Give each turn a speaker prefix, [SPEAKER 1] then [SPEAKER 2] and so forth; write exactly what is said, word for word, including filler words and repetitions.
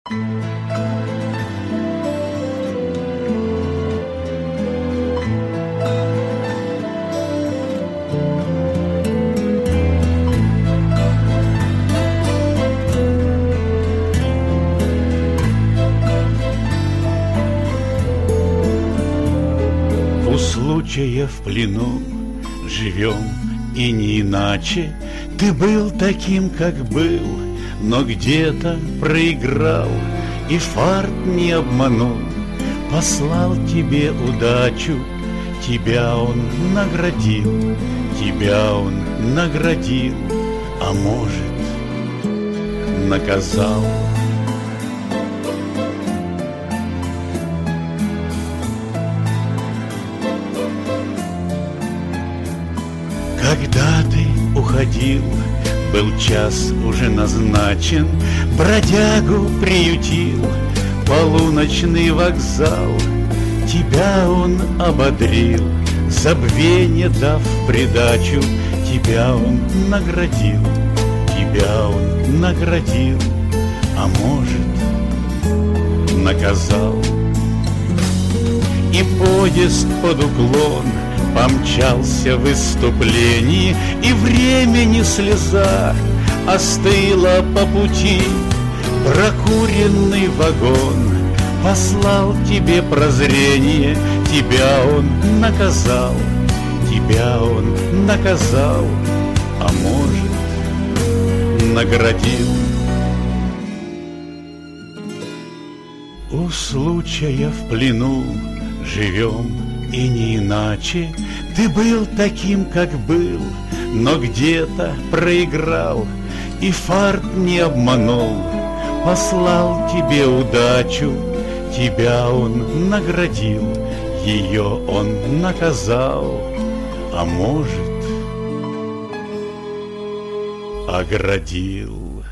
[SPEAKER 1] У случая в плену живем, и не иначе. Ты был таким, как был, но где-то проиграл, и фарт не обманул, послал тебе удачу. Тебя он наградил, тебя он наградил, а может, наказал. Когда ты уходил, был час уже назначен, бродягу приютил полуночный вокзал. Тебя он ободрил, забвенье дав придачу. Тебя он наградил, тебя он наградил, а может, наказал. И поезд под уклон помчался в выступлении, и время не слеза остыло по пути. Прокуренный вагон послал тебе прозрение. Тебя он наказал, тебя он наказал, а может, наградил. У случая в плену живем, и не иначе. Ты был таким, как был, но где-то проиграл, и фарт не обманул, послал тебе удачу. Тебя он наградил, ее он наказал, а может, оградил.